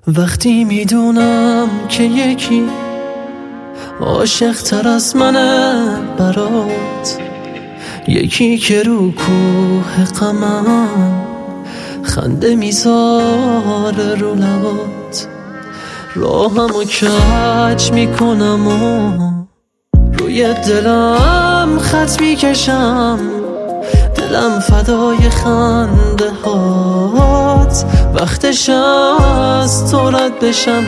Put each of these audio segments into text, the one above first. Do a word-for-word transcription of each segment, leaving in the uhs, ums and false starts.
وقتی میدونم که یکی عاشق تر از منه برات، یکی که رو کوه غمم خنده میذاره رو لبات، راهمو کج میکنم و روی دلم خط میکشم، دلم فدای خنده هات، وقتش از تو رد بشم.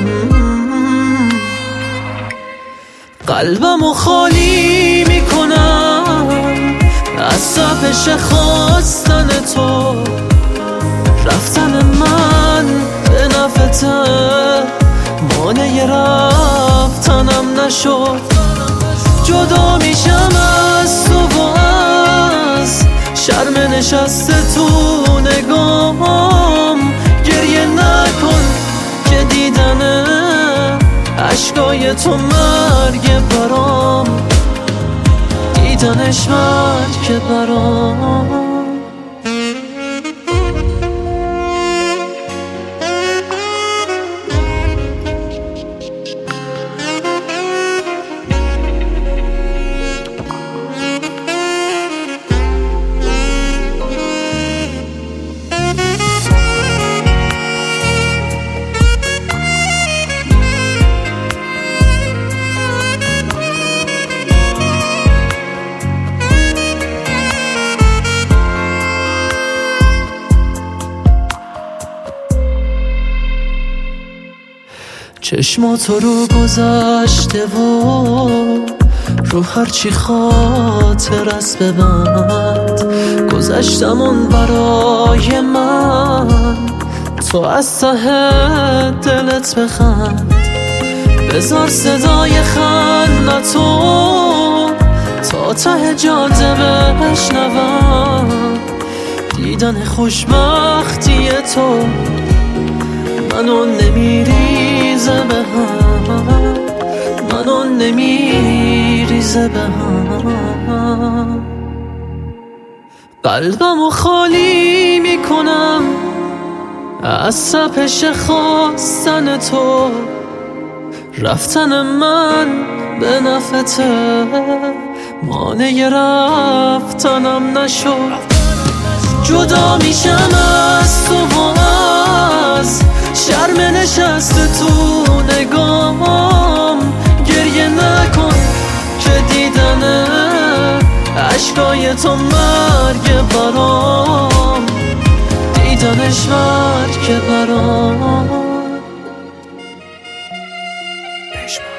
قلبمو خالی میکنم از تپش خواستن تو، رفتن من به نفته مانع رفتنم نشد. جدا میشم از تو و از شرم نشسته تو نگاهم، گریه نکن که دیدن عشقای تو مرگ برام، دیدنش مرگ برام. چشماتو رو گذشته و رو هرچی خاطر است ببند، گذشتمون برای من، تو از ته دلت بخند، بذار صدای خندتو تا ته جاده بشنوم، دیدن خوشبختی تو منو نمیریزه به هم، منو نمیریزه به هم. قلبمو خالی میکنم از تپش خواستن تو، رفتن من به نفته مانع رفتنم نشد. جدا میشم از تو و از شرم نشسته تو نگاهم، گریه نکن که دیدن عشقای تو مرگ برام، دیدنش مرگ برام.